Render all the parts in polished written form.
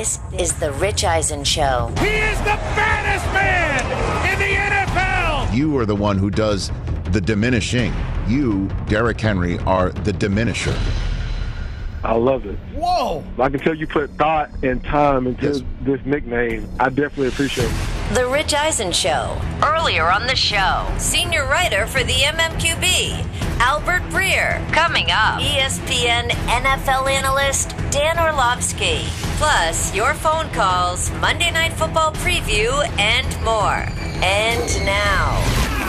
This is The Rich Eisen Show. He is the baddest man in the NFL. You are the one who does the diminishing. You, Derrick Henry, are the diminisher. I love it. Whoa! I can tell you put thought and time into this nickname. I definitely appreciate it. The Rich Eisen Show. Earlier on the show, senior writer for the MMQB, Albert Breer. Coming up, ESPN NFL analyst Dan Orlovsky. Plus, your phone calls, Monday Night Football preview, and more. And now,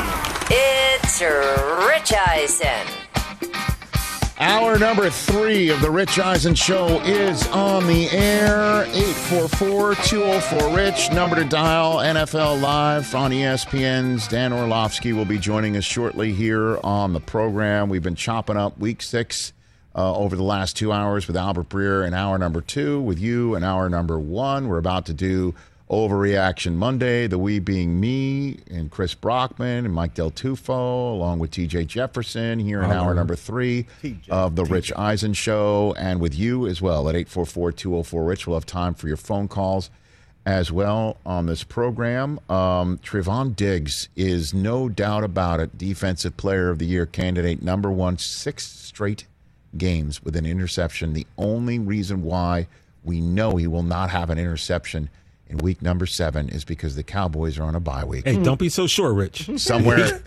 it's Rich Eisen. Hour number 3 of the Rich Eisen Show is on the air. 844-204-RICH. Number to dial. NFL Live on ESPN's Dan Orlovsky will be joining us shortly here on the program. We've been chopping up Week 6 over the last 2 hours with Albert Breer in hour number 2, with you in hour number 1. We're about to do Overreaction Monday, the we being me and Chris Brockman and Mike Del Tufo, along with TJ Jefferson here in hour number 3 of the Rich Eisen Show, and with you as well at 844-204-RICH. We'll have time for your phone calls as well on this program. Trevon Diggs is, no doubt about it, Defensive Player of the Year candidate, number 1, 6 straight games with an interception. The only reason why we know he will not have an interception in week number 7 is because the Cowboys are on a bye week. Hey, don't be so sure, Rich. Somewhere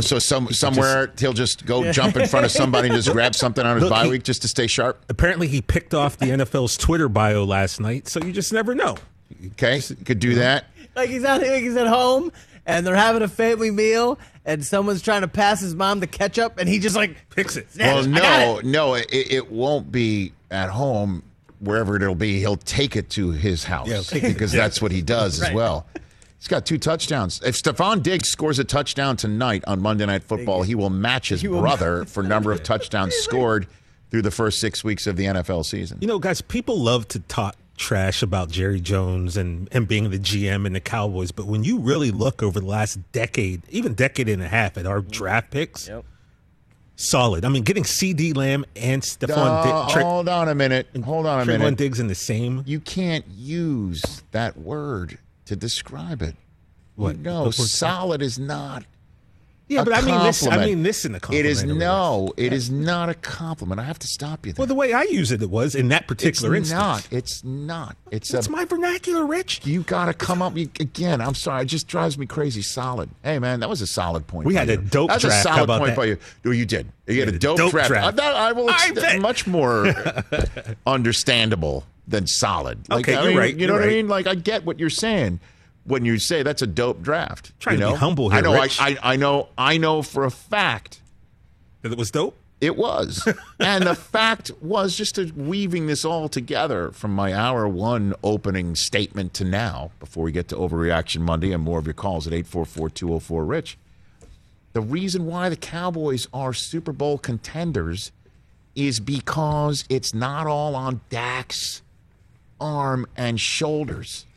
he'll just go jump in front of somebody and just grab something on his bye week just to stay sharp. Apparently he picked off the NFL's Twitter bio last night, so you just never know. Okay, could do that. Like he's at home and they're having a family meal and someone's trying to pass his mom the ketchup and he just picks it. Well, it won't be at home. Wherever it'll be, he'll take it to his house because that's what he does as well. He's got 2 touchdowns. If Stephon Diggs scores a touchdown tonight on Monday Night Football, he will match his brother for number of touchdowns scored through the first 6 weeks of the NFL season. You know, guys, people love to talk trash about Jerry Jones and being the GM and the Cowboys, but when you really look over the last decade, even decade and a half at our draft picks, solid. I mean, getting C.D. Lamb and Stephon Diggs. Hold on a minute. Trevon Diggs in the same. You can't use that word to describe it. What? No, solid is not. Yeah, but I mean this in a compliment. It is not a compliment. I have to stop you there. Well, the way I use it was in that particular instance. It's not. It's my vernacular, Rich. You got to come up again. I'm sorry. It just drives me crazy. Solid. Hey, man, that was a solid point. We had a dope draft. That's a solid point by you. No, you did. You had a dope draft. I will much more understandable than solid. Okay, you're right. You know what I mean? Like, I get what you're saying when you say that's a dope draft. Trying to be humble here, I know. Rich. I know for a fact that it was dope. It was, and the fact was, just weaving this all together from my hour 1 opening statement to now, before we get to Overreaction Monday and more of your calls at 844-204-RICH. The reason why the Cowboys are Super Bowl contenders is because it's not all on Dak's arm and shoulders.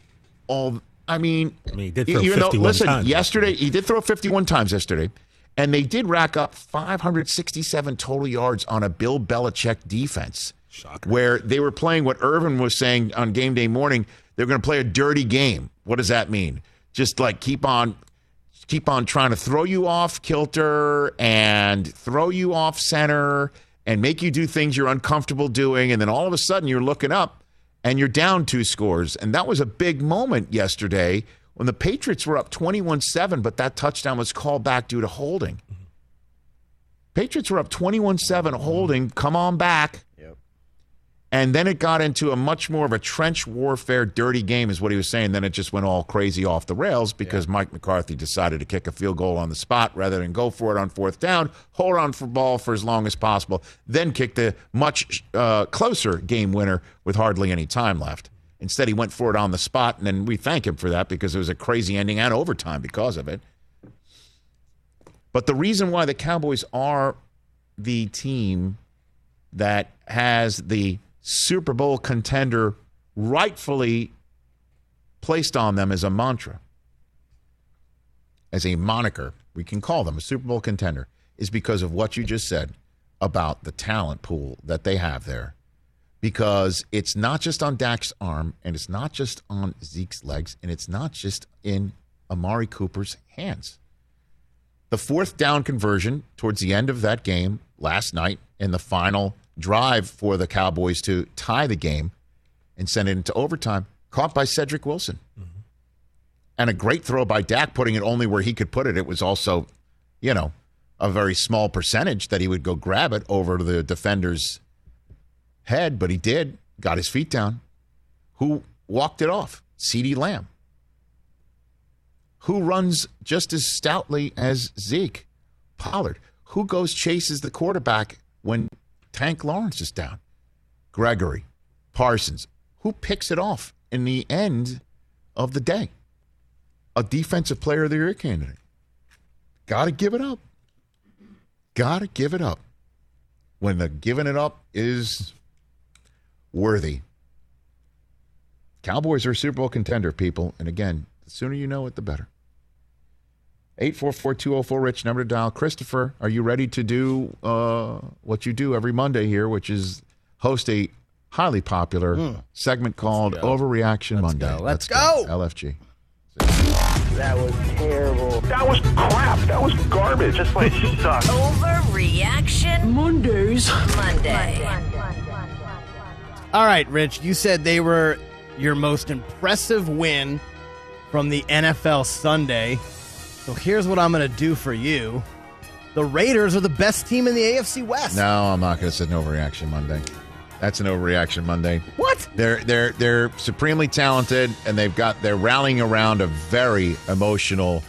He did throw 51 times. Yesterday, he did throw 51 times yesterday, and they did rack up 567 total yards on a Bill Belichick defense. Shocker. Where they were playing what Irvin was saying on game day morning. They're going to play a dirty game. What does that mean? Just like keep on trying to throw you off kilter and throw you off center and make you do things you're uncomfortable doing, and then all of a sudden you're looking up and you're down 2 scores. And that was a big moment yesterday when the Patriots were up 21-7, but that touchdown was called back due to holding. Patriots were up 21-7 holding, come on back. And then it got into a much more of a trench warfare, dirty game is what he was saying. Then it just went all crazy off the rails because Mike McCarthy decided to kick a field goal on the spot rather than go for it on 4th down, hold on for ball for as long as possible, then kick the much closer game winner with hardly any time left. Instead, he went for it on the spot, and then we thank him for that because it was a crazy ending and overtime because of it. But the reason why the Cowboys are the team that has the Super Bowl contender rightfully placed on them as a mantra, as a moniker, we can call them a Super Bowl contender, is because of what you just said about the talent pool that they have there. because it's not just on Dak's arm, and it's not just on Zeke's legs, and it's not just in Amari Cooper's hands. The fourth down conversion towards the end of that game last night in the final drive for the Cowboys to tie the game and send it into overtime, caught by Cedric Wilson. Mm-hmm. And a great throw by Dak, putting it only where he could put it. It was also, a very small percentage that he would go grab it over the defender's head, but he did, got his feet down. Who walked it off? CeeDee Lamb. Who runs just as stoutly as Zeke? Pollard. Who chases the quarterback when Tank Lawrence is down? Gregory. Parsons. Who picks it off in the end of the day? A defensive player of the year candidate. Got to give it up. Got to give it up. When the giving it up is worthy. Cowboys are a Super Bowl contender, people. And again, the sooner you know it, the better. 844-204-RICH, number to dial. Christopher, are you ready to do what you do every Monday here, which is host a highly popular segment called Overreaction Monday? Let's go. LFG. That was terrible. That was crap. That was garbage. This place sucks. Overreaction Mondays. Monday. All right, Rich, you said they were your most impressive win from the NFL Sunday. So here's what I'm going to do for you. The Raiders are the best team in the AFC West. No, I'm not going to say an Overreaction Monday. That's an Overreaction Monday. What? They're supremely talented, and they're rallying around a very emotional,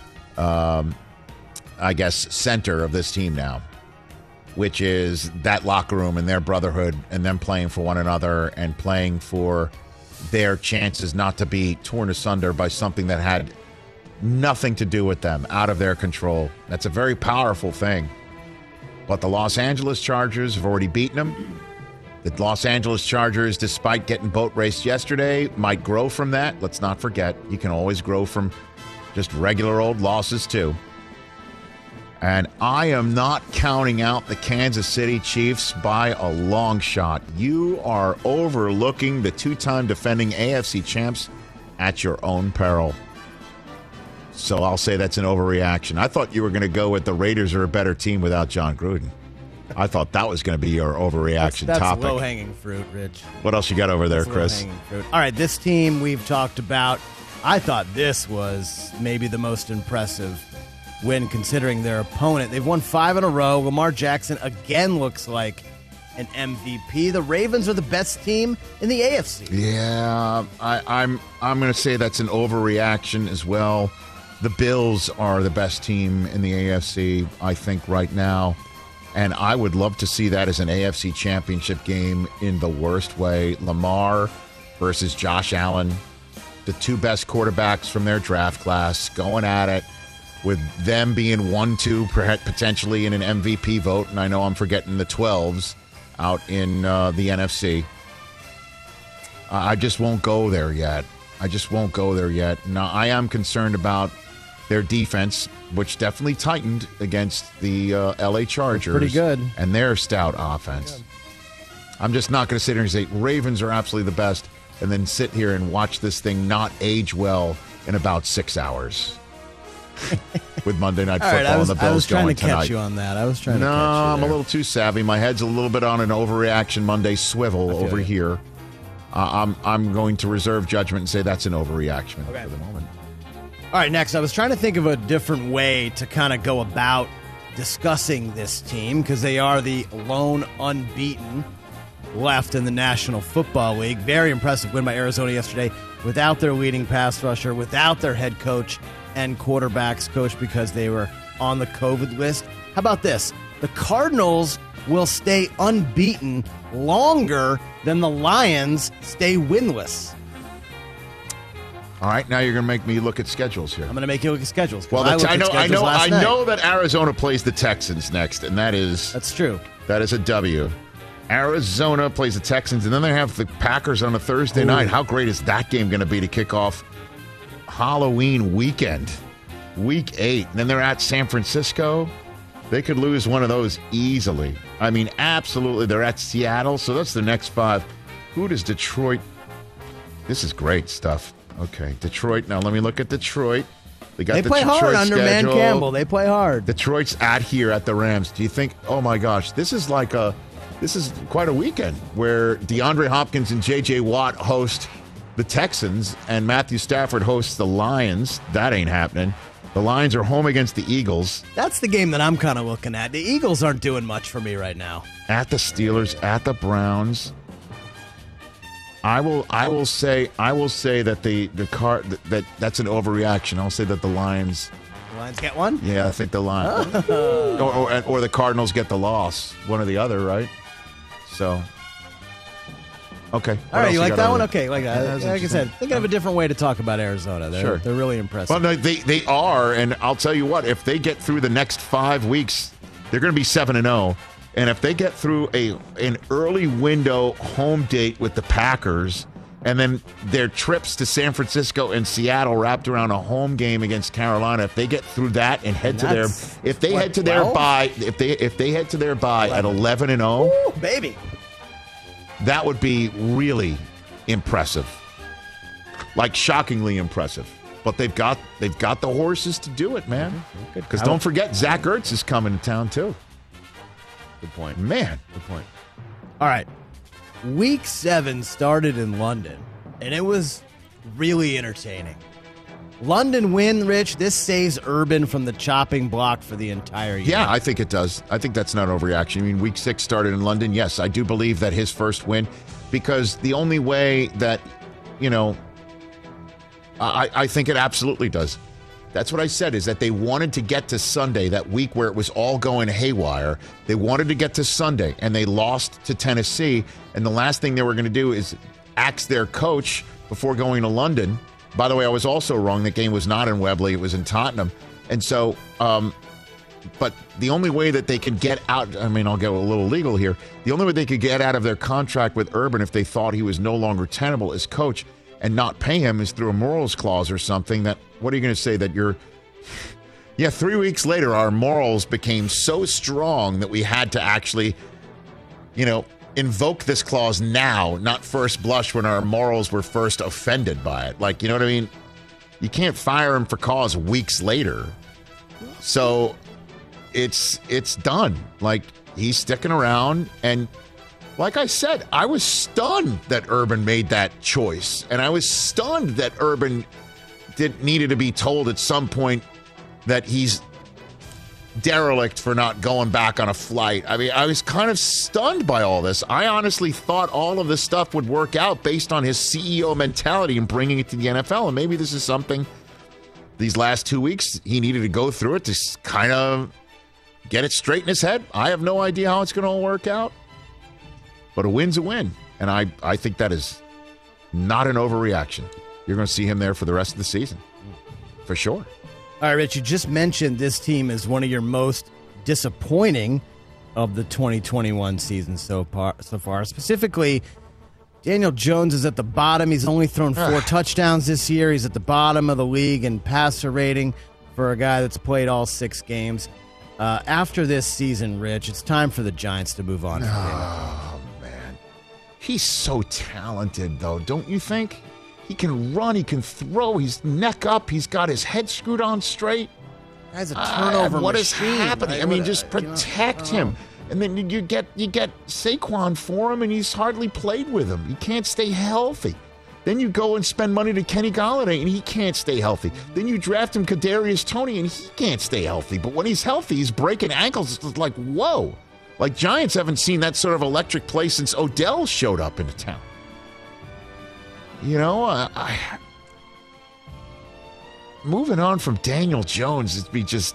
center of this team now, which is that locker room and their brotherhood and them playing for one another and playing for their chances not to be torn asunder by something that had nothing to do with them, out of their control. That's a very powerful thing. But the Los Angeles Chargers have already beaten them. The Los Angeles Chargers, despite getting boat raced yesterday, might grow from that. Let's not forget, you can always grow from just regular old losses, too. And I am not counting out the Kansas City Chiefs by a long shot. You are overlooking the two-time defending AFC champs at your own peril. So I'll say that's an overreaction. I thought you were going to go with the Raiders are a better team without John Gruden. I thought that was going to be your overreaction that's topic. That's low-hanging fruit, Rich. What else you got over there, Chris? Fruit. All right, this team we've talked about. I thought this was maybe the most impressive win considering their opponent. They've won 5 in a row. Lamar Jackson again looks like an MVP. The Ravens are the best team in the AFC. Yeah, I'm going to say that's an overreaction as well. The Bills are the best team in the AFC, I think, right now. And I would love to see that as an AFC championship game in the worst way. Lamar versus Josh Allen, the two best quarterbacks from their draft class, going at it with them being 1-2 potentially in an MVP vote. And I know I'm forgetting the 12s out in the NFC. I just won't go there yet. Now, I am concerned about their defense, which definitely tightened against the L.A. Chargers. Pretty good. And their stout offense. I'm just not going to sit here and say Ravens are absolutely the best and then sit here and watch this thing not age well in about 6 hours with Monday Night Football and the Bills going tonight. I was trying to catch you on that. No, I'm a little too savvy. My head's a little bit on an Overreaction Monday swivel over here. I'm going to reserve judgment and say that's an overreaction for the moment. All right, next, I was trying to think of a different way to kind of go about discussing this team because they are the lone unbeaten left in the National Football League. Very impressive win by Arizona yesterday without their leading pass rusher, without their head coach and quarterbacks coach because they were on the COVID list. How about this? The Cardinals will stay unbeaten longer than the Lions stay winless. All right, now you're going to make me look at schedules here. I'm going to make you look at schedules. Well, I know that Arizona plays the Texans next, and that's true. That is a W. Arizona plays the Texans, and then they have the Packers on a Thursday night. How great is that game going to be to kick off Halloween weekend, Week 8? And then they're at San Francisco. They could lose one of those easily. I mean, absolutely. They're at Seattle, so that's the next 5. Who does Detroit? This is great stuff. Okay, Detroit. Now let me look at Detroit. They play Detroit hard under schedule. Man Campbell. They play hard. Detroit's here at the Rams. Do you think? Oh my gosh, this is quite a weekend where DeAndre Hopkins and J.J. Watt host the Texans and Matthew Stafford hosts the Lions. That ain't happening. The Lions are home against the Eagles. That's the game that I'm kind of looking at. The Eagles aren't doing much for me right now. At the Steelers, at the Browns. I will say that that's an overreaction. I'll say that the Lions. The Lions get one? Yeah, I think the Lions. or the Cardinals get the loss. One or the other, right? So. Okay. All right, you like that one? Okay, like that. Like I said, thinking of a different way to talk about Arizona. They're really impressive. Well, no, they are, and I'll tell you what, if they get through the next 5 weeks, they're going to be 7-0. And if they get through an early window home date with the Packers, and then their trips to San Francisco and Seattle wrapped around a home game against Carolina, if they get through that and head to their head to their bye at 11-0, ooh, baby. That would be really impressive. Like shockingly impressive. But they've got the horses to do it, man. Because don't forget, Zach Ertz is coming to town too. Good point. Man. Good point. All right. Week 7 started in London, and it was really entertaining. London win, Rich. This saves Urban from the chopping block for the entire year. Yeah, I think it does. I think that's not overreaction. I mean, week 6 started in London. Yes, I do believe that his first win, because the only way that, I think it absolutely does. That's what I said, is that they wanted to get to Sunday, that week where it was all going haywire. They wanted to get to Sunday, and they lost to Tennessee. And the last thing they were going to do is axe their coach before going to London. By the way, I was also wrong. The game was not in Wembley. It was in Tottenham. And so, but the only way that they could get out, I mean, I'll get a little legal here. The only way they could get out of their contract with Urban if they thought he was no longer tenable as coach and not pay him is through a morals clause or something. That, what are you going to say, that you're, 3 weeks later, our morals became so strong that we had to actually, invoke this clause now, not first blush when our morals were first offended by it. Like, you know what I mean? You can't fire him for cause weeks later. So it's done. Like, he's sticking around. And like I said, I was stunned that Urban made that choice. And I was stunned that Urban needed to be told at some point that he's derelict for not going back on a flight. I mean, I was kind of stunned by all this. I honestly thought all of this stuff would work out based on his CEO mentality and bringing it to the NFL. And maybe this is something these last 2 weeks he needed to go through it to kind of get it straight in his head. I have no idea how it's going to all work out. But a win's a win. And I think that is not an overreaction. You're going to see him there for the rest of the season. For sure. All right, Rich, you just mentioned this team is one of your most disappointing of the 2021 season so far. Specifically, Daniel Jones is at the bottom. He's only thrown 4 touchdowns this year. He's at the bottom of the league in passer rating for a guy that's played all 6 games. After this season, Rich, it's time for the Giants to move on. Oh, man. He's so talented, though, don't you think? He can run, he can throw, he's neck up, he's got his head screwed on straight. Guy's a turnover what machine. Is happening? I mean, just protect him. And then you get Saquon for him, and he's hardly played with him. He can't stay healthy. Then you go and spend money to Kenny Golladay, and he can't stay healthy. Then you draft him Kadarius Toney, and he can't stay healthy. But when he's healthy, he's breaking ankles. It's like, whoa. Like, Giants haven't seen that sort of electric play since Odell showed up into town. Moving on from Daniel Jones, it's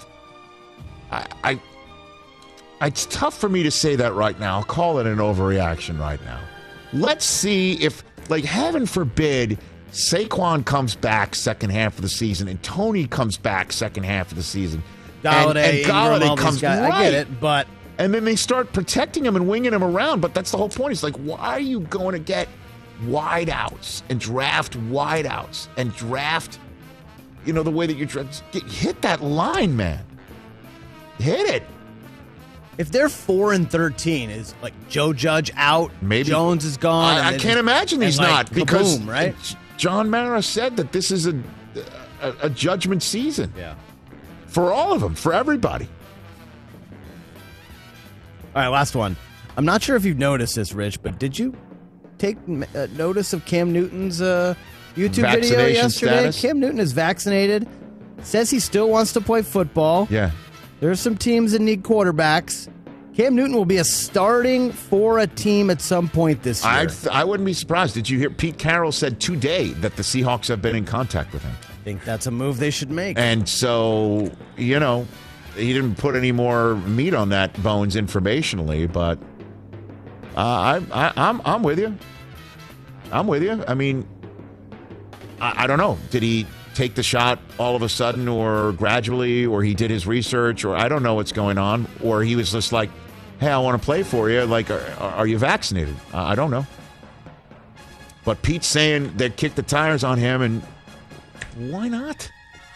tough for me to say that right now. I'll call it an overreaction right now. Let's see if, like, heaven forbid, Saquon comes back second half of the season and Toney comes back second half of the season. Golladay, and Golladay comes guys, right. I get it, but and then they start protecting him and winging him around. But that's the whole point. It's like, why are you going to get wideouts and draft wideouts and draft, the way that you hit that line, man. Hit it. if they're 4-13, is like Joe Judge out, Maybe Jones is gone. I can't imagine he's not because kaboom, right? John Mara said that this is a judgment season. Yeah. For all of them, for everybody. All right, last one. I'm not sure if you've noticed this, Rich, but did you take notice of Cam Newton's YouTube video yesterday? Status? Cam Newton is vaccinated, says he still wants to play football. Yeah. There's some teams that need quarterbacks. Cam Newton will be a starting for a team at some point this year. I wouldn't be surprised. Did you hear Pete Carroll said today that the Seahawks have been in contact with him? I think that's a move they should make. And so, he didn't put any more meat on that bones informationally, but I'm with you. I'm with you. I mean, I don't know. Did he take the shot all of a sudden or gradually, or he did his research, or I don't know what's going on, or he was just like, hey, I want to play for you. Like, are you vaccinated? I don't know. But Pete's saying they kicked the tires on him, and why not?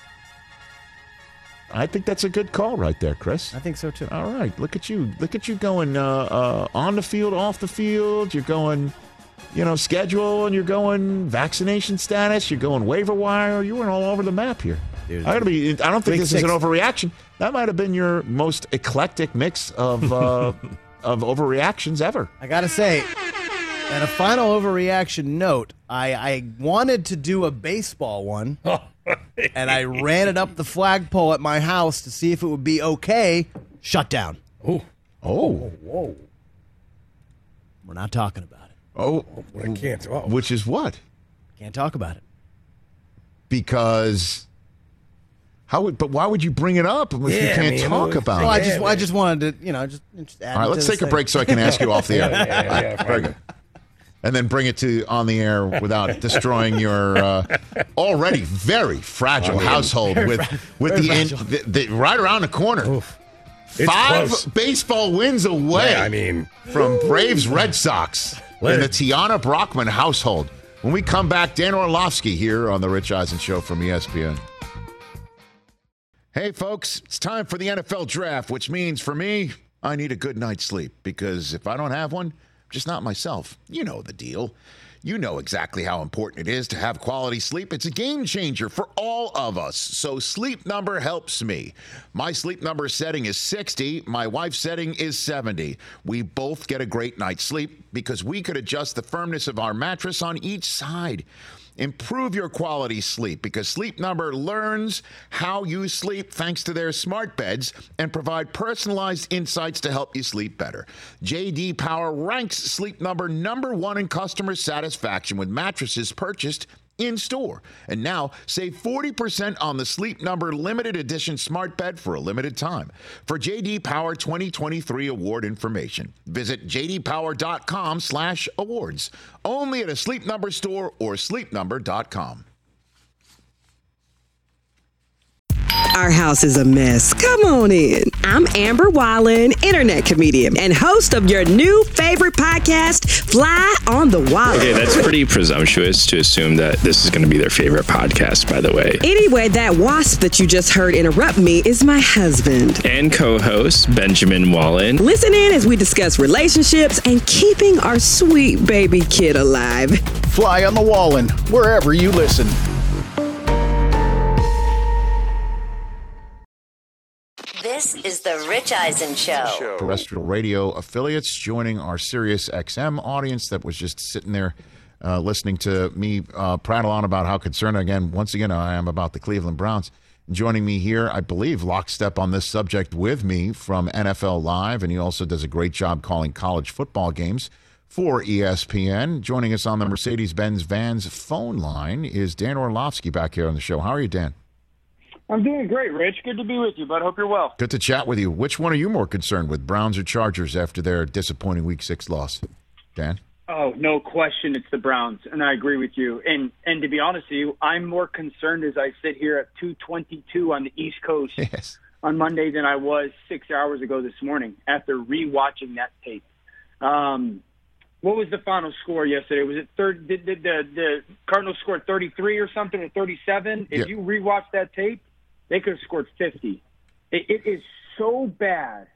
I think that's a good call right there, Chris. I think so, too. All right. Look at you. Look at you going on the field, off the field. You're going, schedule, and you're going vaccination status. You're going waiver wire. You went all over the map here. Dude, I don't think this is an overreaction. That might have been your most eclectic mix of of overreactions ever. I got to say, and a final overreaction note, I wanted to do a baseball one, and I ran it up the flagpole at my house to see if it would be okay. Shut down. Oh. Whoa. We're not talking about it. Oh. I can't. Oh. Which is what? Can't talk about it. Because... But why would you bring it up if you can't talk about it? Well, I just wanted to, just add. All right, let's take a break so I can ask you off the air. Yeah, very good. And then bring it to on the air without destroying your already very fragile household with the right around the corner. Oof. 5 baseball wins away from Braves Red Sox in the Tiana Brockman household. When we come back, Dan Orlovsky here on the Rich Eisen Show from ESPN. Hey, folks, it's time for the NFL Draft, which means for me, I need a good night's sleep because if I don't have one, I'm just not myself. You know the deal. You know exactly how important it is to have quality sleep. It's a game changer for all of us. So Sleep Number helps me. My Sleep Number setting is 60. My wife's setting is 70. We both get a great night's sleep because we could adjust the firmness of our mattress on each side. Improve your quality sleep because Sleep Number learns how you sleep thanks to their smart beds and provide personalized insights to help you sleep better. J.D. Power ranks Sleep Number #1 in customer satisfaction with mattresses purchased in store. And now save 40% on the Sleep Number limited edition smart bed for a limited time. For J.D. Power 2023 award information, visit jdpower.com/awards. Only at a Sleep Number store or sleepnumber.com. Our house is a mess. Come on in. I'm Amber Wallen, internet comedian and host of your new favorite podcast, Fly on the Wallen. Okay, that's pretty presumptuous to assume that this is going to be their favorite podcast, by the way. Anyway, that wasp that you just heard interrupt me is my husband. And co-host, Benjamin Wallen. Listen in as we discuss relationships and keeping our sweet baby kid alive. Fly on the Wallen, wherever you listen. This is the Rich Eisen Show. Terrestrial radio affiliates joining our Sirius XM audience that was just sitting there listening to me prattle on about how concerned once again I am about the Cleveland Browns. Joining me here, I believe, lockstep on this subject with me from NFL Live, and he also does a great job calling college football games for ESPN. Joining us on the Mercedes-Benz Vans phone line is Dan Orlovsky back here on the show. How are you, Dan? I'm doing great, Rich. Good to be with you, bud. Hope you're well. Good to chat with you. Which one are you more concerned with, Browns or Chargers, after their disappointing Week 6 loss? Dan? Oh, no question. It's the Browns, and I agree with you. And to be honest with you, I'm more concerned as I sit here at 2:22 on the East Coast on Monday than I was 6 hours ago this morning after rewatching that tape. What was the final score yesterday? Was it did the Cardinals scored 33 or something, or 37? If you rewatch that tape, they could have scored 50. It is so bad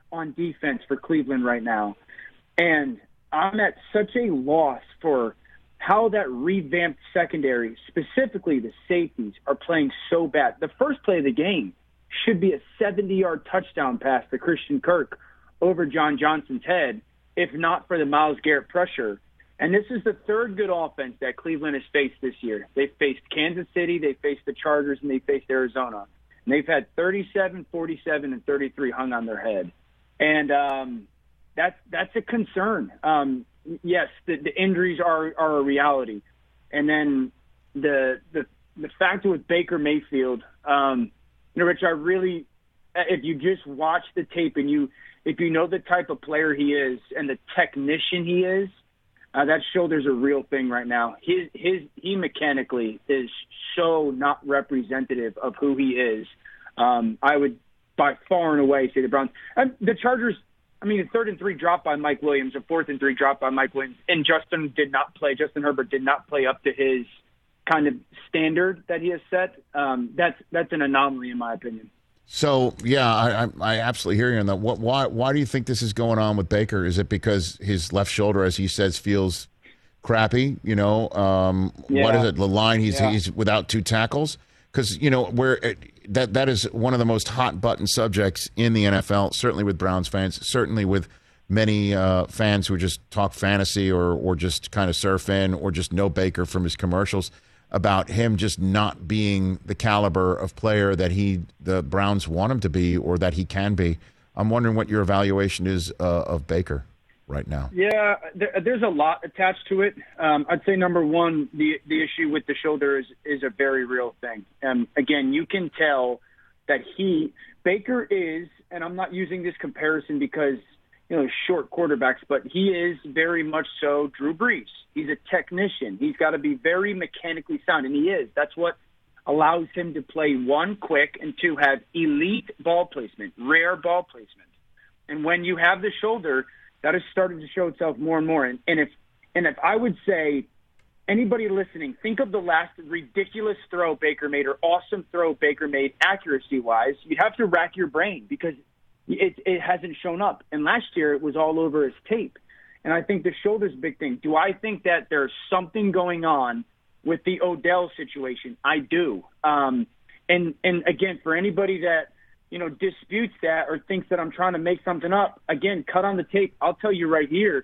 on defense for Cleveland right now. And I'm at such a loss for how that revamped secondary, specifically the safeties, are playing so bad. The first play of the game should be a 70-yard touchdown pass to Christian Kirk over John Johnson's head, if not for the Myles Garrett pressure. And this is the third good offense that Cleveland has faced this year. They've faced Kansas City, they faced the Chargers, and they faced Arizona. And they've had 37, 47, and 33 hung on their head. And that's a concern. Yes, the injuries are a reality. And then the factor with Baker Mayfield, Rich, I really, if you just watch the tape and if you know the type of player he is and the technician he is, that shoulder's a real thing right now. He mechanically is so not representative of who he is. I would by far and away say the Browns. The Chargers, a 3rd and 3 drop by Mike Williams, a 4th and 3 drop by Mike Williams, and Justin Herbert did not play up to his kind of standard that he has set. That's an anomaly in my opinion. So, yeah, I absolutely hear you on that. Why do you think this is going on with Baker? Is it because his left shoulder, as he says, feels crappy? What is it? The line, he's without 2 tackles? Because, that is one of the most hot-button subjects in the NFL, certainly with Browns fans, certainly with many fans who just talk fantasy or just kind of surf in or just know Baker from his commercials, about him just not being the caliber of player that the Browns want him to be or that he can be. I'm wondering what your evaluation is of Baker right now. Yeah, there's a lot attached to it. I'd say number one, the issue with the shoulder is a very real thing. Again, you can tell that Baker is, and I'm not using this comparison because short quarterbacks, but he is very much so Drew Brees. He's a technician. He's got to be very mechanically sound, and he is. That's what allows him to play, 1, quick, and 2, have elite ball placement, rare ball placement. And when you have the shoulder, that has started to show itself more and more. And if I would say, anybody listening, think of the last ridiculous throw Baker made or awesome throw Baker made accuracy-wise, you'd have to rack your brain because it hasn't shown up. And last year it was all over his tape. And I think the shoulder's a big thing. Do I think that there's something going on with the Odell situation? I do. And again, for anybody that, disputes that or thinks that I'm trying to make something up, again, cut on the tape. I'll tell you right here.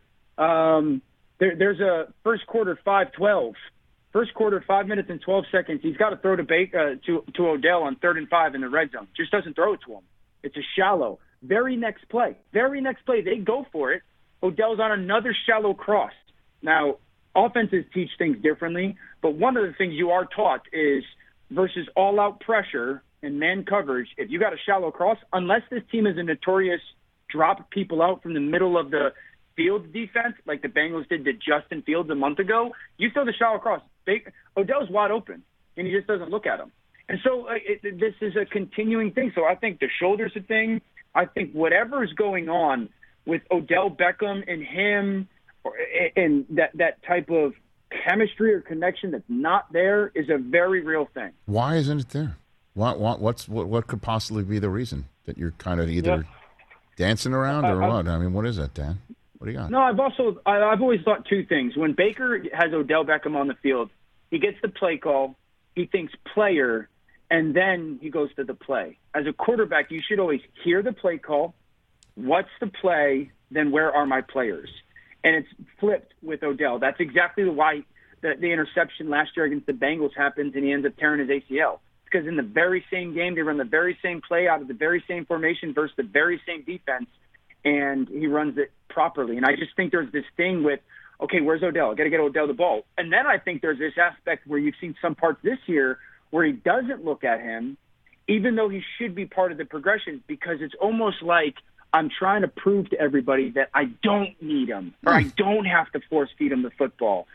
There's a first quarter 5-12. First quarter, 5 minutes and 12 seconds. He's got to throw to Odell on 3rd and 5 in the red zone. Just doesn't throw it to him. It's a shallow. Very next play, they go for it. Odell's on another shallow cross. Now, offenses teach things differently, but one of the things you are taught is versus all-out pressure and man coverage, if you got a shallow cross, unless this team is a notorious drop people out from the middle of the field defense, like the Bengals did to Justin Fields a month ago, you throw the shallow cross. Odell's wide open, and he just doesn't look at him. And so this is a continuing thing. So I think the shoulder's a thing. I think whatever is going on with Odell Beckham and him and that type of chemistry or connection that's not there is a very real thing. Why isn't it there? What could possibly be the reason that you're kind of either dancing around or what? What is that, Dan? What do you got? No, I've always thought 2 things. When Baker has Odell Beckham on the field, he gets the play call, he thinks player, and then he goes to the play. As a quarterback, you should always hear the play call, what's the play, then where are my players? And it's flipped with Odell. That's exactly why the interception last year against the Bengals happens, and he ends up tearing his ACL. Because in the very same game, they run the very same play out of the very same formation versus the very same defense, and he runs it properly. And I just think there's this thing with, okay, where's Odell? I got to get Odell the ball. And then I think there's this aspect where you've seen some parts this year where he doesn't look at him, even though he should be part of the progression, because it's almost like I'm trying to prove to everybody that I don't need him or I don't have to force feed him the football.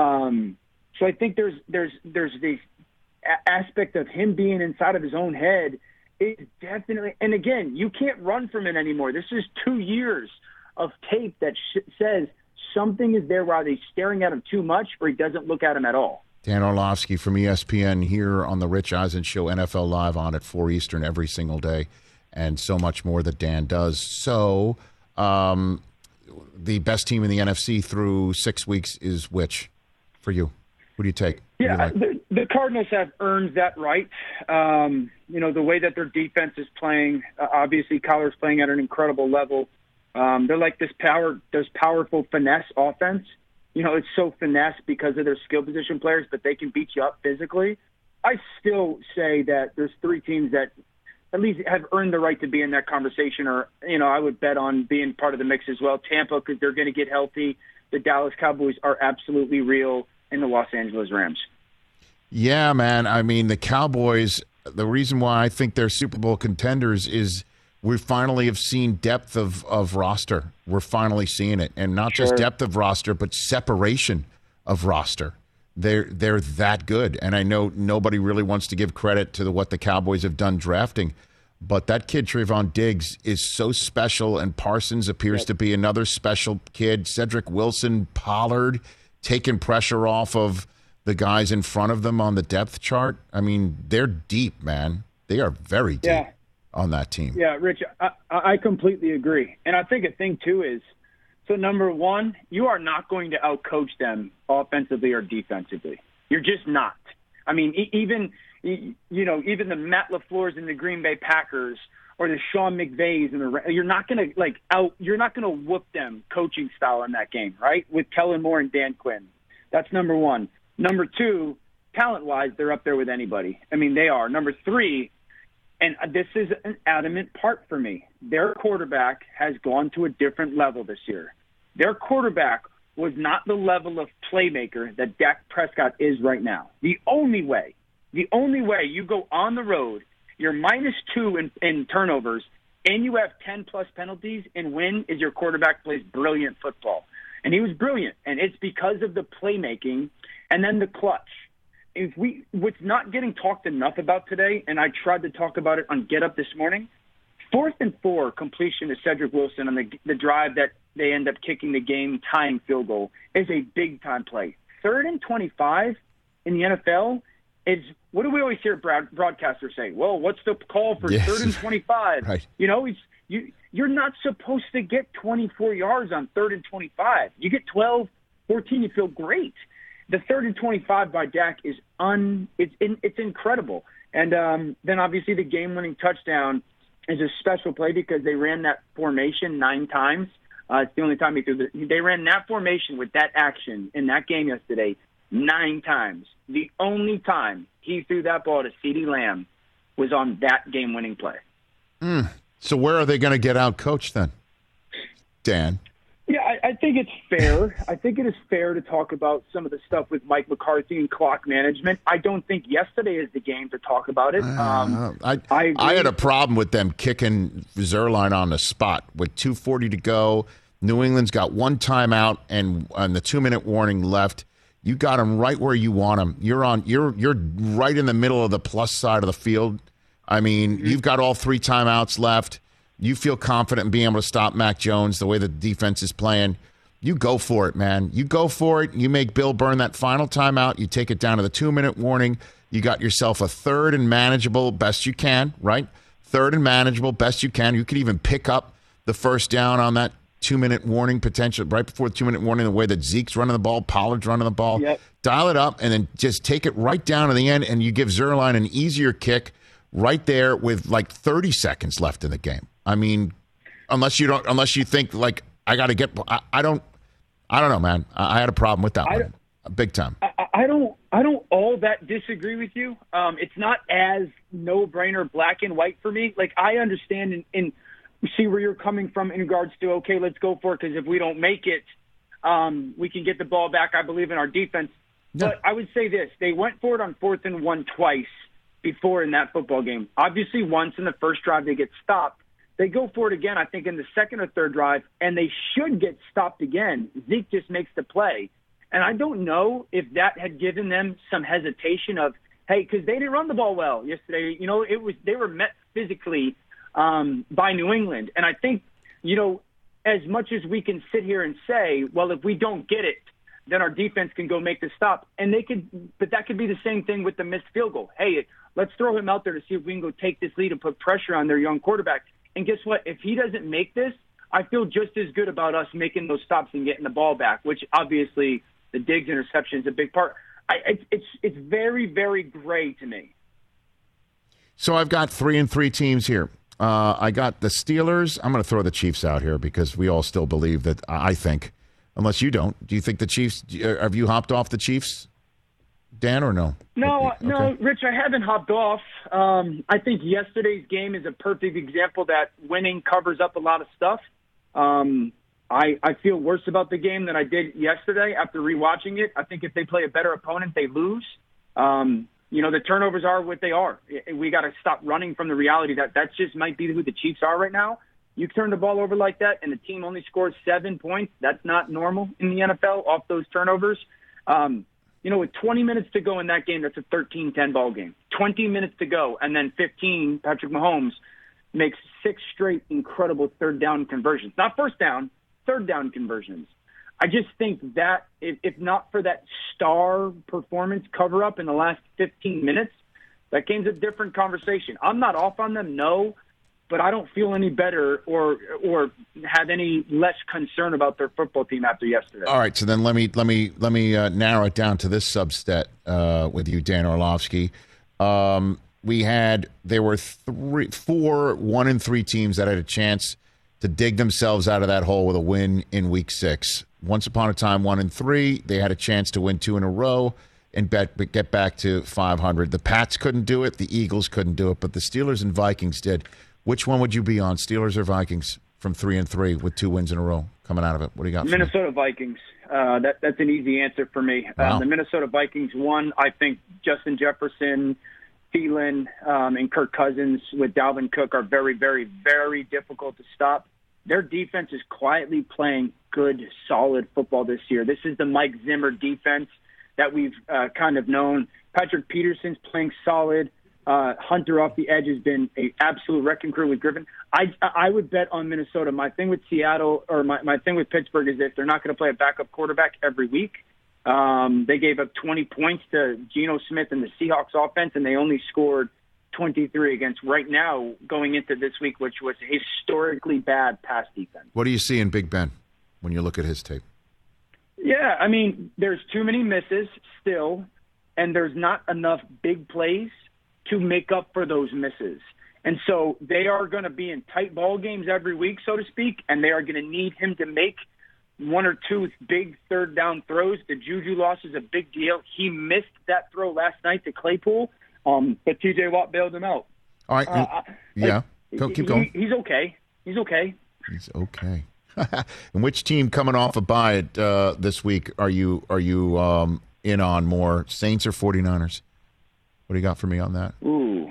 So I think there's this aspect of him being inside of his own head is definitely, and again, you can't run from it anymore. This is 2 years of tape that says something is there, whether he's staring at him too much or he doesn't look at him at all. Dan Orlovsky from ESPN here on the Rich Eisen Show, NFL Live on at 4 Eastern every single day. and so much more that Dan does. So the best team in the NFC through 6 weeks is which for you? Who do you take? Yeah, the Cardinals have earned that right. The way that their defense is playing, obviously Kyler's playing at an incredible level. They're like this powerful finesse offense. It's so finesse because of their skill position players, but they can beat you up physically. I still say that there's 3 teams that at least have earned the right to be in that conversation, or, I would bet on being part of the mix as well. Tampa, because they're going to get healthy. The Dallas Cowboys are absolutely real, and the Los Angeles Rams. Yeah, man. I mean, the Cowboys, the reason why I think they're Super Bowl contenders is we finally have seen depth of roster. We're finally seeing it. And not just depth of roster, but separation of roster. They're that good. And I know nobody really wants to give credit to what the Cowboys have done drafting, but that kid Trayvon Diggs is so special, and Parsons appears to be another special kid. Cedric Wilson, Pollard, taking pressure off of the guys in front of them on the depth chart. I mean, they're deep, man. They are very deep on that team. Yeah, Rich, I completely agree. And I think a thing, too, is, so number one, you are not going to outcoach them offensively or defensively. You're just not. I mean, even the Matt LaFleur's and the Green Bay Packers or the Sean McVays and you're not going to whoop them coaching style in that game, right? With Kellen Moore and Dan Quinn. That's number one. Number two, talent-wise, they're up there with anybody. I mean, they are. Number three, and this is an adamant part for me, their quarterback has gone to a different level this year. Their quarterback was not the level of playmaker that Dak Prescott is right now. The only way you go on the road, you're -2 in turnovers, and you have 10-plus penalties and win is your quarterback plays brilliant football. And he was brilliant, and it's because of the playmaking and then the clutch. What's not getting talked enough about today, and I tried to talk about it on Get Up this morning, 4th and 4 completion to Cedric Wilson on the drive that they end up kicking the game-tying field goal is a big-time play. 3rd and 25 in the NFL is, what do we always hear broadcasters say? Well, what's the call for 3rd and 25? Right. You're not supposed to get 24 yards on 3rd and 25. You get 12, 14, you feel great. The 3rd and 25 by Dak is it's incredible. And then obviously the game-winning touchdown is a special play because they ran that formation 9 times. It's the only time they ran that formation with that action in that game yesterday 9 times. The only time he threw that ball to CeeDee Lamb was on that game-winning play. So where are they going to get out coached then, Dan? Yeah, I think it's fair. I think it is fair to talk about some of the stuff with Mike McCarthy and clock management. I don't think yesterday is the game to talk about it. I had a problem with them kicking Zuerlein on the spot with 2:40 to go. New England's got 1 timeout and the 2-minute warning left. You got them right where you want them. You're right in the middle of the plus side of the field. I mean, you've got all 3 timeouts left. You feel confident in being able to stop Mac Jones the way the defense is playing. You go for it, man. You go for it. You make Bill burn that final timeout. You take it down to the 2-minute warning. You got yourself a 3rd and manageable best you can, right? 3rd and manageable best you can. You could even pick up the first down on that 2-minute warning potential right before the 2-minute warning, the way that Zeke's running the ball, Pollard's running the ball. Yep. Dial it up and then just take it right down to the end, and you give Zuerlein an easier kick right there with like 30 seconds left in the game. I mean, unless you think like I got to get, I don't know, man. I had a problem with that one, big time. I don't all that disagree with you. It's not as no-brainer black and white for me. Like I understand and see where you're coming from in regards to, okay, let's go for it because if we don't make it, we can get the ball back. I believe in our defense. Yeah. But I would say this: they went for it on 4th and 1 twice before in that football game. Obviously, once in the first drive they get stopped. They go for it again, I think, in the second or third drive, and they should get stopped again. Zeke just makes the play. And I don't know if that had given them some hesitation of, hey, because they didn't run the ball well yesterday. They were met physically by New England. And I think, as much as we can sit here and say, well, if we don't get it, then our defense can go make the stop. And but that could be the same thing with the missed field goal. Hey, let's throw him out there to see if we can go take this lead and put pressure on their young quarterback. And guess what? If he doesn't make this, I feel just as good about us making those stops and getting the ball back, which obviously the Diggs interception is a big part. It's very, very gray to me. So I've got 3-3 teams here. I got the Steelers. I'm going to throw the Chiefs out here because we all still believe that. I think, unless you don't, do you think the Chiefs? Have you hopped off the Chiefs, Dan, or no? No, okay. No, Rich, I haven't hopped off. I think yesterday's game is a perfect example that winning covers up a lot of stuff. I feel worse about the game than I did yesterday after rewatching it. I think if they play a better opponent, they lose. The turnovers are what they are. We got to stop running from the reality that just might be who the Chiefs are right now. You turn the ball over like that and the team only scores 7 points. That's not normal in the NFL off those turnovers. With 20 minutes to go in that game, that's a 13-10 ball game. 20 minutes to go, and then 15, Patrick Mahomes makes 6 straight incredible third down conversions. Not first down, third down conversions. I just think that if not for that star performance cover-up in the last 15 minutes, that game's a different conversation. I'm not off on them, no, but I don't feel any better or have any less concern about their football team after yesterday. All right, so then let me narrow it down to this substat with you, Dan Orlovsky. There were 4 1-3 teams that had a chance to dig themselves out of that hole with a win in Week 6. Once upon a time, 1-3, they had a chance to win 2 in a row and get back to 500. The Pats couldn't do it, the Eagles couldn't do it, but the Steelers and Vikings did. Which one would you be on, Steelers or Vikings, from 3-3 with 2 wins in a row coming out of it? What do you got? Minnesota Vikings. That's an easy answer for me. Wow. The Minnesota Vikings won. I think Justin Jefferson, Thielen, and Kirk Cousins with Dalvin Cook are very, very, very difficult to stop. Their defense is quietly playing good, solid football this year. This is the Mike Zimmer defense that we've kind of known. Patrick Peterson's playing solid. Hunter off the edge has been an absolute wrecking crew with Griffin. I would bet on Minnesota. My thing with Seattle, or my thing with Pittsburgh, is that they're not going to play a backup quarterback every week. They gave up 20 points to Geno Smith and the Seahawks offense, and they only scored 23 against right now going into this week, which was historically bad pass defense. What do you see in Big Ben when you look at his tape? Yeah, I mean, there's too many misses still, and there's not enough big plays to make up for those misses. And so they are going to be in tight ball games every week, so to speak, and they are going to need him to make 1 or 2 big third down throws. The Juju loss is a big deal. He missed that throw last night to Claypool, but TJ Watt bailed him out. All right. Keep going. He's okay. He's okay. And which team coming off a bye this week are you in on more, Saints or 49ers? What do you got for me on that? Ooh,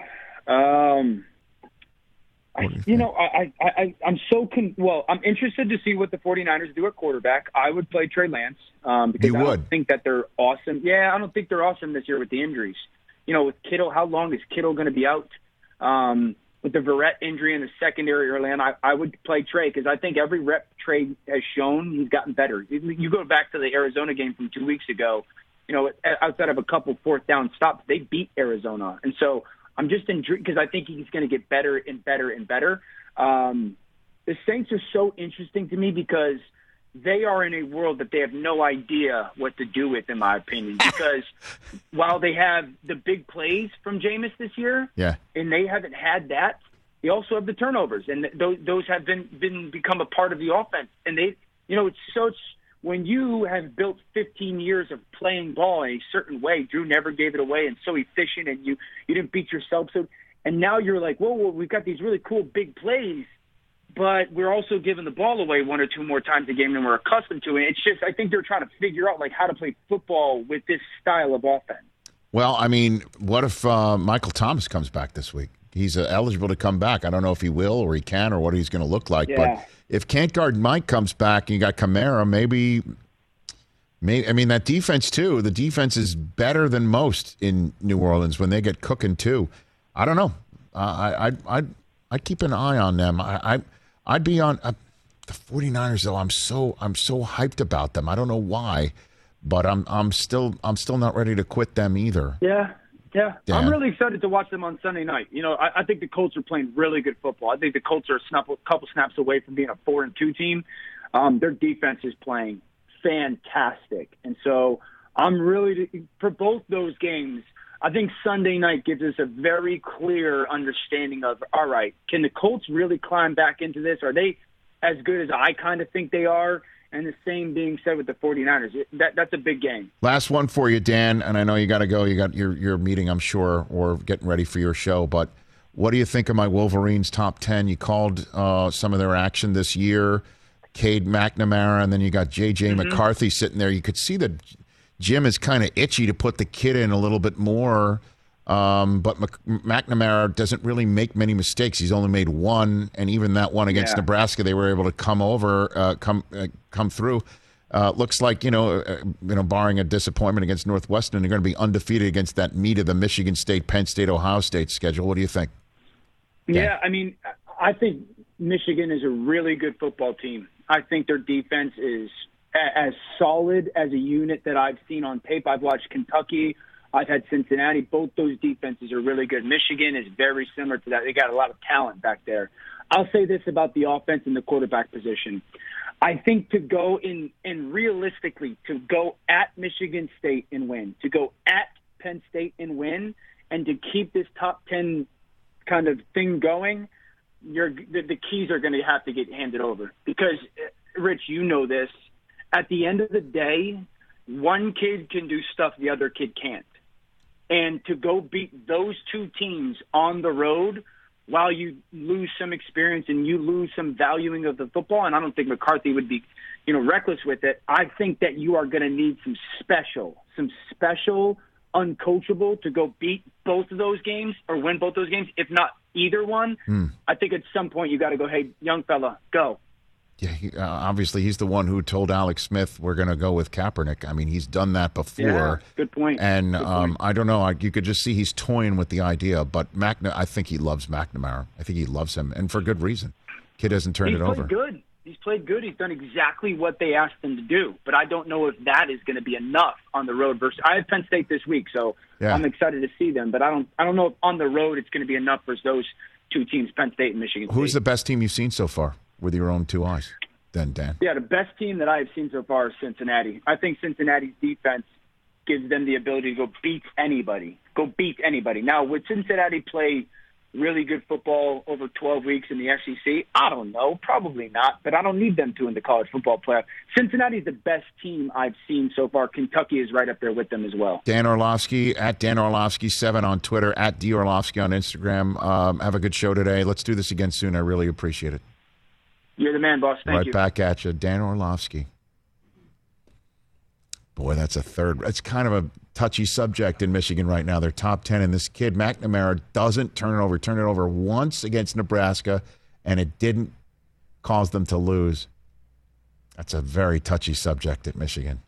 I'm interested to see what the 49ers do at quarterback. I would play Trey Lance because I don't think that they're awesome. Yeah, I don't think they're awesome this year with the injuries. With Kittle, how long is Kittle going to be out? With the Verrett injury in the secondary early on, I would play Trey because I think every rep Trey has shown he's gotten better. You go back to the Arizona game from 2 weeks ago, outside of a couple fourth down stops, they beat Arizona. And so I'm just intrigued because I think he's going to get better and better and better. The Saints are so interesting to me because they are in a world that they have no idea what to do with, in my opinion, because while they have the big plays from Jameis this year, and they haven't had that, they also have the turnovers, and those have become a part of the offense. And it's such, when you have built 15 years of playing ball in a certain way, Drew never gave it away and so efficient, and you didn't beat yourself. And now you're like, whoa, we've got these really cool big plays, but we're also giving the ball away 1 or 2 more times a game than we're accustomed to. And it's just, I think they're trying to figure out how to play football with this style of offense. Well, I mean, what if Michael Thomas comes back this week? He's eligible to come back. I don't know if he will or he can or what he's going to look like. Yeah. But if Can't Guard Mike comes back and you got Kamara, maybe, I mean, that defense too, the defense is better than most in New Orleans when they get cooking too. I don't know. I'd keep an eye on them. I'd be on the 49ers, though. I'm so hyped about them. I don't know why, but I'm still not ready to quit them either. Yeah. Dan. I'm really excited to watch them on Sunday night. You know, I think the Colts are playing really good football. I think the Colts are a couple snaps away from being a 4-2 team. Their defense is playing fantastic. And so I'm really, for both those games, I think Sunday night gives us a very clear understanding of, all right, can the Colts really climb back into this? Are they as good as I kind of think they are? And the same being said with the 49ers. That's a big game. Last one for you, Dan, and I know you got to go. You got your meeting, I'm sure, or getting ready for your show. But what do you think of my Wolverines top 10? You called some of their action this year, Cade McNamara, and then you got J.J. McCarthy sitting there. You could see that Jim is kind of itchy to put the kid in a little bit more. But McNamara doesn't really make many mistakes. He's only made one, and even that one against Nebraska, they were able to come through. Looks like barring a disappointment against Northwestern, they're going to be undefeated against that meat of the Michigan State, Penn State, Ohio State schedule. What do you think? Yeah, I mean, I think Michigan is a really good football team. I think their defense is as solid as a unit that I've seen on tape. I've watched Kentucky. I've had Cincinnati. Both those defenses are really good. Michigan is very similar to that. They got a lot of talent back there. I'll say this about the offense and the quarterback position. I think to go and realistically, to go at Michigan State and win, to go at Penn State and win, and to keep this top 10 kind of thing going, the keys are going to have to get handed over. Because, Rich, you know this. At the end of the day, one kid can do stuff the other kid can't. And to go beat those two teams on the road while you lose some experience and you lose some valuing of the football, and I don't think McCarthy would be, reckless with it, I think that you are going to need some special, uncoachable to go beat both of those games or win both those games, if not either one. I think at some point you got to go, hey, young fella, go. Yeah, obviously he's the one who told Alex Smith we're going to go with Kaepernick. I mean, he's done that before. Yeah, good point. And I don't know. You could just see he's toying with the idea. But I think he loves McNamara. I think he loves him, and for good reason. Kid hasn't turned it over. He's played good. He's done exactly what they asked him to do. But I don't know if that is going to be enough on the road. I have Penn State this week, so I'm excited to see them. But I don't know if on the road it's going to be enough for those two teams, Penn State and Michigan State. Who's the best team you've seen so far? With your own two eyes, then, Dan. Yeah, the best team that I have seen so far is Cincinnati. I think Cincinnati's defense gives them the ability to go beat anybody. Now, would Cincinnati play really good football over 12 weeks in the SEC? I don't know. Probably not, but I don't need them to in the college football playoff. Cincinnati's the best team I've seen so far. Kentucky is right up there with them as well. Dan Orlovsky, at Dan Orlovsky7 on Twitter, at D Orlovsky on Instagram. Have a good show today. Let's do this again soon. I really appreciate it. You're the man, boss. Thank you. Right back at you. Dan Orlovsky. Boy, that's a third. It's kind of a touchy subject in Michigan right now. They're top 10, and this kid, McNamara, doesn't turn it over once against Nebraska, and it didn't cause them to lose. That's a very touchy subject at Michigan.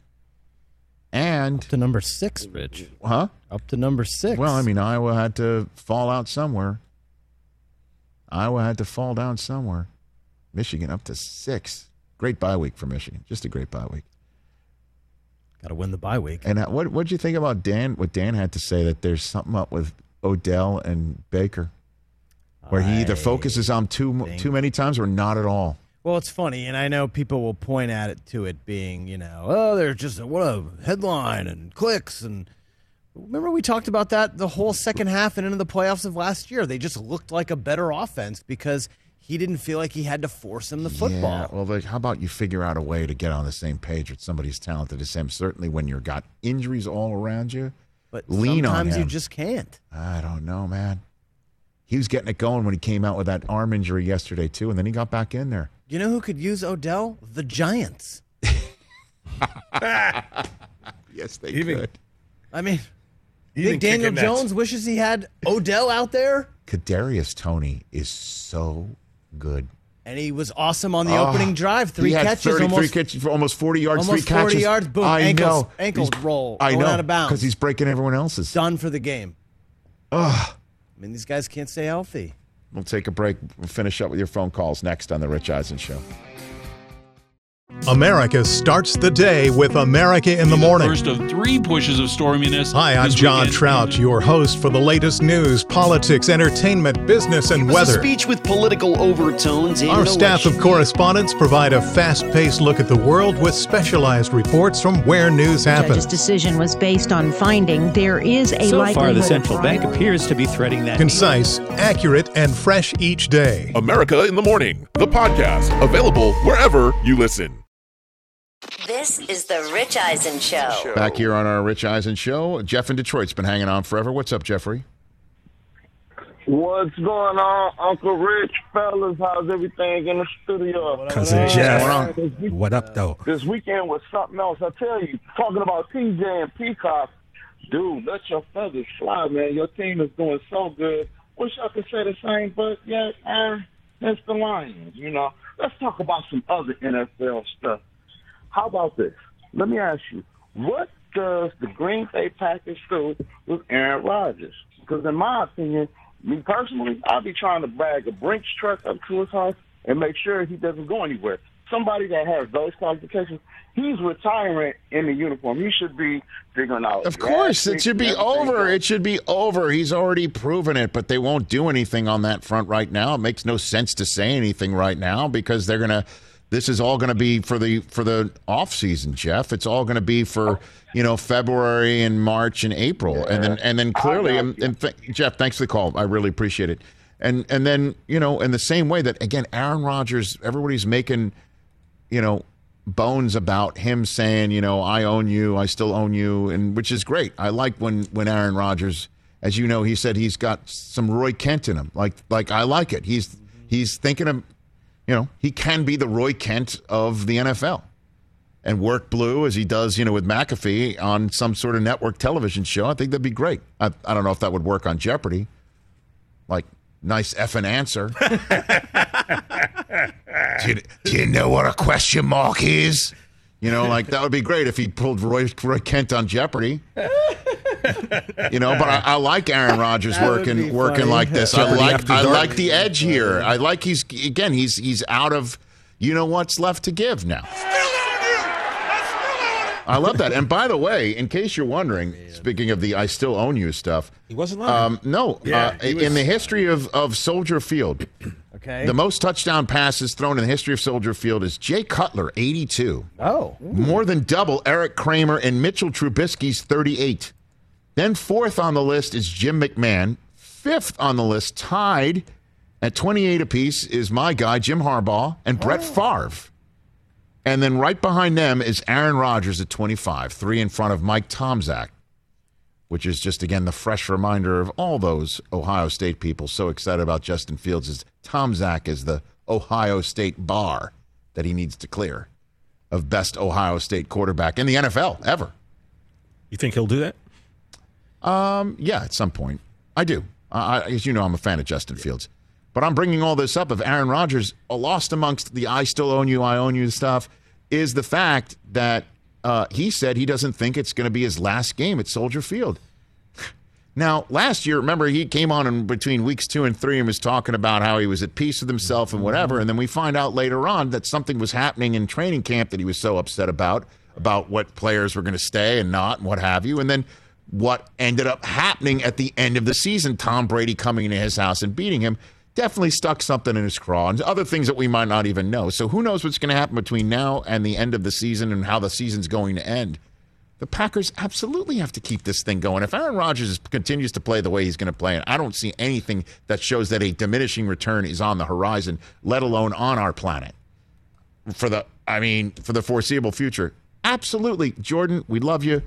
And up to number 6, Rich. Huh? Up to number 6. Well, I mean, Iowa had to fall out somewhere. Iowa had to fall down somewhere. Michigan up to 6. Great bye week for Michigan. Just a great bye week. Got to win the bye week. And what did you think about Dan? What Dan had to say, that there's something up with Odell and Baker, where he either focuses on too many times or not at all. Well, it's funny, and I know people will point at it to it being, there's just what a headline and clicks. And remember we talked about that the whole second half and into the playoffs of last year. They just looked like a better offense because he didn't feel like he had to force him the football. Yeah, well, how about you figure out a way to get on the same page with somebody as talented as him? Certainly when you've got injuries all around you, but lean on him. Sometimes you just can't. I don't know, man. He was getting it going when he came out with that arm injury yesterday, too, and then he got back in there. You know who could use Odell? The Giants. Yes, they could. I mean, you think Daniel Jones wishes he had Odell out there? Kadarius Toney is so good. And he was awesome on the opening drive. 3 catches. 33 catches for almost 40 yards, almost 3 catches. 40 yards, boom, ankle roll, going out of bounds. Because he's breaking everyone else's. Done for the game. Ugh. I mean, these guys can't stay healthy. We'll take a break. We'll finish up with your phone calls next on The Rich Eisen Show. America starts the day with America in the Morning. First of 3 pushes of storminess. Hi, I'm John Trout, your host for the latest news, politics, entertainment, business, and weather. A speech with political overtones. Our staff of correspondents provide a fast-paced look at the world with specialized reports from where news happens. The judge's decision was based on finding there is a so likelihood. So far, the central bank appears to be threading that. Concise, accurate, and fresh each day. America in the Morning, the podcast, available wherever you listen. This is the Rich Eisen Show. Back here on our Rich Eisen Show. Jeff in Detroit's been hanging on forever. What's up, Jeffrey? What's going on, Uncle Rich, fellas? How's everything in the studio? Cousin Jeff. What up, though? This weekend was something else. I tell you, talking about TJ and Peacock, dude, let your feathers fly, man. Your team is doing so good. Wish I could say the same, but yeah, it's the Lions, you know. Let's talk about some other NFL stuff. How about this? Let me ask you, what does the Green Bay Packers do with Aaron Rodgers? Because in my opinion, me personally, I'll be trying to bag a Brinks truck up to his house and make sure he doesn't go anywhere. Somebody that has those qualifications, he's retiring in the uniform. He should be figuring out. Of course, it should be over. It should be over. He's already proven it, but they won't do anything on that front right now. It makes no sense to say anything right now because they're going to – this is all going to be for the off season, Jeff. It's all going to be for February and March and April, yeah. and then clearly, Jeff, thanks for the call. I really appreciate it. And then in the same way that again, Aaron Rodgers, everybody's making bones about him saying I own you, I still own you, and which is great. I like when Aaron Rodgers, as you know, he said he's got some Roy Kent in him. Like I like it. He's thinking of. He can be the Roy Kent of the NFL and work blue as he does, with McAfee on some sort of network television show. I think that'd be great. I don't know if that would work on Jeopardy. Like, nice effing answer. do you know what a question mark is? That would be great if he pulled Roy Kent on Jeopardy. But I like Aaron Rodgers working like this. I like the edge here. I like he's out of what's left to give now. I love that. And by the way, in case you're wondering, speaking of the I still own you stuff, he wasn't lying. No, in the history of Soldier Field, okay, the most touchdown passes thrown in the history of Soldier Field is Jay Cutler, 82. Oh, more than double Eric Kramer and Mitchell Trubisky's 38. Then fourth on the list is Jim McMahon. Fifth on the list, tied at 28 apiece, is my guy, Jim Harbaugh, and Brett Favre. And then right behind them is Aaron Rodgers at 25, 3 in front of Mike Tomczak, which is just, again, the fresh reminder of all those Ohio State people so excited about Justin Fields. Is Tomczak is the Ohio State bar that he needs to clear of best Ohio State quarterback in the NFL ever. You think he'll do that? Yeah, at some point. I do. As you know, I'm a fan of Justin Fields. But I'm bringing all this up of Aaron Rodgers, lost amongst the I still own you, I own you stuff, is the fact that he said he doesn't think it's going to be his last game at Soldier Field. Now, last year, remember, he came on in between weeks 2 and 3 and was talking about how he was at peace with himself and whatever. And then we find out later on that something was happening in training camp that he was so upset about what players were going to stay and not and what have you. And then what ended up happening at the end of the season, Tom Brady coming into his house and beating him, definitely stuck something in his craw and other things that we might not even know. So who knows what's going to happen between now and the end of the season and how the season's going to end. The Packers absolutely have to keep this thing going. If Aaron Rodgers continues to play the way he's going to play, and I don't see anything that shows that a diminishing return is on the horizon, let alone on our planet, for the foreseeable future. Absolutely. Jordan, we love you.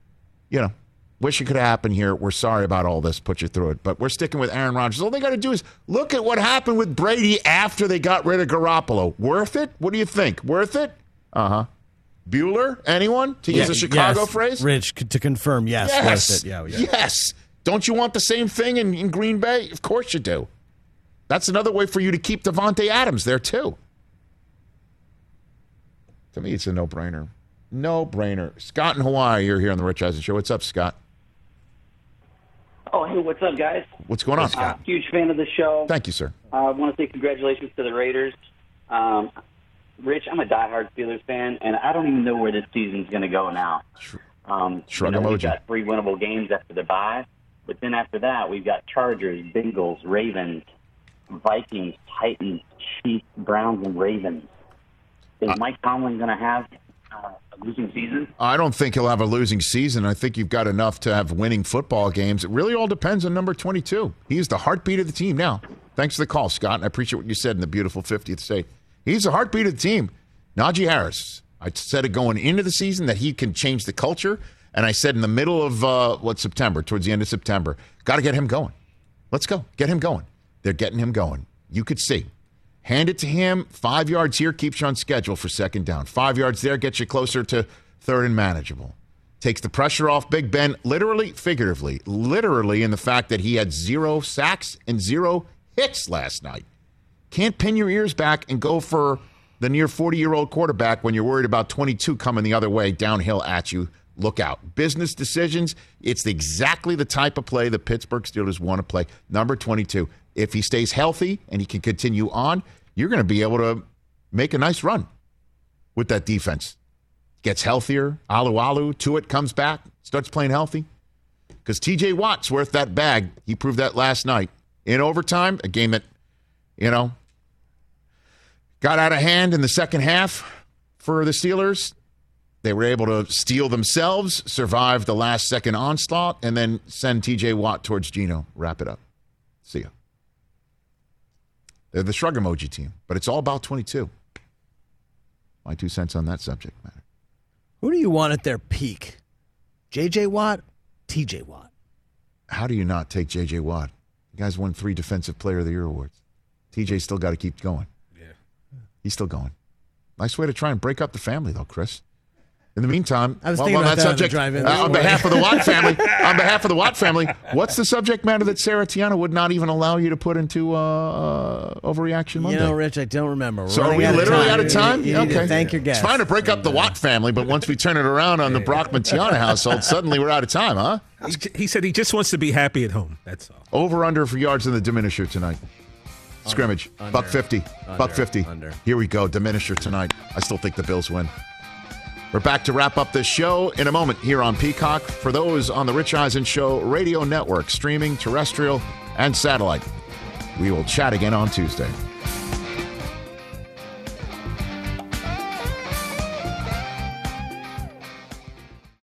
Wish it could happen here. We're sorry about all this. Put you through it. But we're sticking with Aaron Rodgers. All they got to do is look at what happened with Brady after they got rid of Garoppolo. Worth it? What do you think? Worth it? Uh-huh. Bueller? Anyone? To use a Chicago phrase? Rich, to confirm, yes. Worth it. Yeah. Yes. Don't you want the same thing in Green Bay? Of course you do. That's another way for you to keep Devontae Adams there, too. To me, it's a no-brainer. No-brainer. Scott in Hawaii, you're here on the Rich Eisen Show. What's up, Scott? Oh, hey, what's up, guys? What's going on, Scott? Huge fan of the show. Thank you, sir. I want to say congratulations to the Raiders. Rich, I'm a diehard Steelers fan, and I don't even know where this season's going to go now. Shrug We've emoji. got 3 winnable games after the bye, but then after that, we've got Chargers, Bengals, Ravens, Vikings, Titans, Chiefs, Browns, and Ravens. Is Mike Tomlin going to have a losing season? I don't think he'll have a losing season. I think you've got enough to have winning football games. It really all depends on number 22. He's the heartbeat of the team now. Thanks for the call, Scott, and I appreciate what you said in the beautiful 50th state. He's the heartbeat of the team. Najee Harris. I said it going into the season that he can change the culture, and I said in the middle of, September, towards the end of September, got to get him going. Let's go. Get him going. They're getting him going. You could see. Hand it to him. 5 yards here keeps you on schedule for second down. 5 yards there gets you closer to third and manageable. Takes the pressure off Big Ben, literally, figuratively. Literally in the fact that he had 0 sacks and 0 hits last night. Can't pin your ears back and go for the near 40-year-old quarterback when you're worried about 22 coming the other way downhill at you. Look out. Business decisions, it's exactly the type of play the Pittsburgh Steelers want to play. Number 22. If he stays healthy and he can continue on, you're going to be able to make a nice run with that defense. Gets healthier. Alu, Tuitt comes back, starts playing healthy. Because T.J. Watt's worth that bag. He proved that last night. In overtime, a game that, got out of hand in the second half for the Steelers. They were able to steal themselves, survive the last-second onslaught, and then send T.J. Watt towards Geno. Wrap it up. See ya. They're the shrug emoji team, but it's all about 22. My 2 cents on that subject matter. Who do you want at their peak? J.J. Watt, T.J. Watt. How do you not take J.J. Watt? The guy's won 3 Defensive Player of the Year awards. T.J. still got to keep going. Yeah. He's still going. Nice way to try and break up the family, though, Chris. In the meantime, I was thinking about that subject, on behalf of the Watt family, what's the subject matter that Sarah Tiana would not even allow you to put into Overreaction Monday? Rich, I don't remember. So are we literally out of time? You need to thank your guest. It's fine to break up the Watt family, but once we turn it around on the Brockman-Tiana household, suddenly we're out of time, huh? He said he just wants to be happy at home. That's all. Over/under for yards in the diminisher tonight. Scrimmage. Under. $1.50. $1.50. Under. Here we go. Diminisher tonight. I still think the Bills win. We're back to wrap up this show in a moment here on Peacock. For those on the Rich Eisen Show radio network, streaming, terrestrial, and satellite, we will chat again on Tuesday.